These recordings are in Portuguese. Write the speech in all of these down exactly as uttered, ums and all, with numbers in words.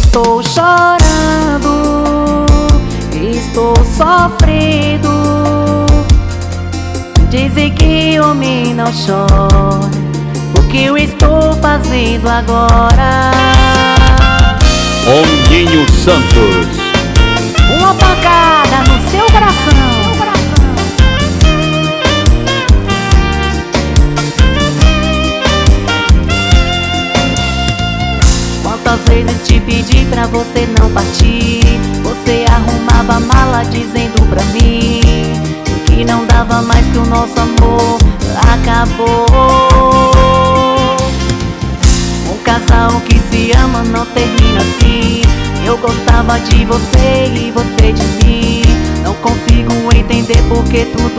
Estou chorando, estou sofrendo. Dizem que homem não chora. O que eu estou fazendo agora? Ondinho Santos. Uma pancada no seu coração. Quantas vezes te pedi pra você não partir? Você arrumava a mala dizendo pra mim que não dava mais, que o nosso amor acabou. Um casal que se ama não termina assim. Eu gostava de você e você de mim. Não consigo entender porque tudo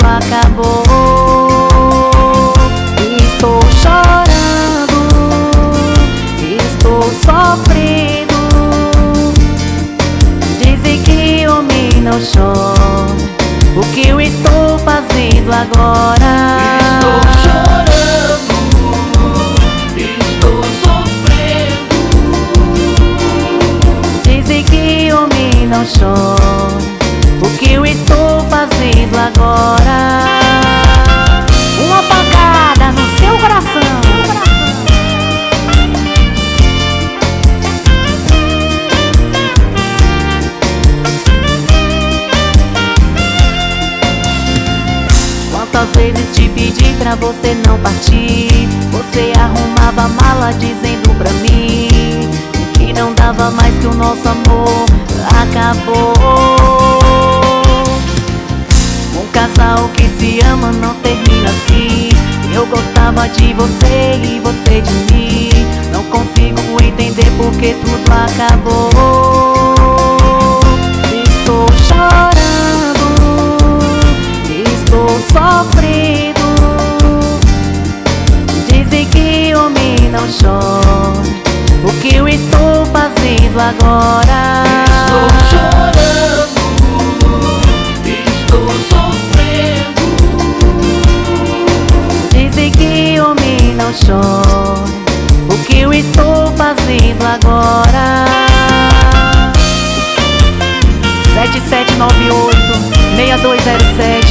acabou. Estou chorando, estou sofrendo. Dizem que homem não chora. O que eu estou fazendo agora? Estou chorando, estou sofrendo. Dizem que homem não chora. O que eu estou fazendo agora? Uma pancada no seu coração. Quantas vezes te pedi pra você não partir? Você arrumava a mala dizendo pra mim que não dava mais, que o nosso amor acabou. Um casal que se ama não termina assim. Eu gostava de você e você de mim. Não consigo entender porque tudo acabou. Estou chorando, estou sofrendo. Dizem que homem não chora. O que eu estou fazendo agora? Estou chorando, estou sofrendo. Dizem que homem não chora. O que eu estou fazendo agora? Sete sete nove oito, seis dois zero sete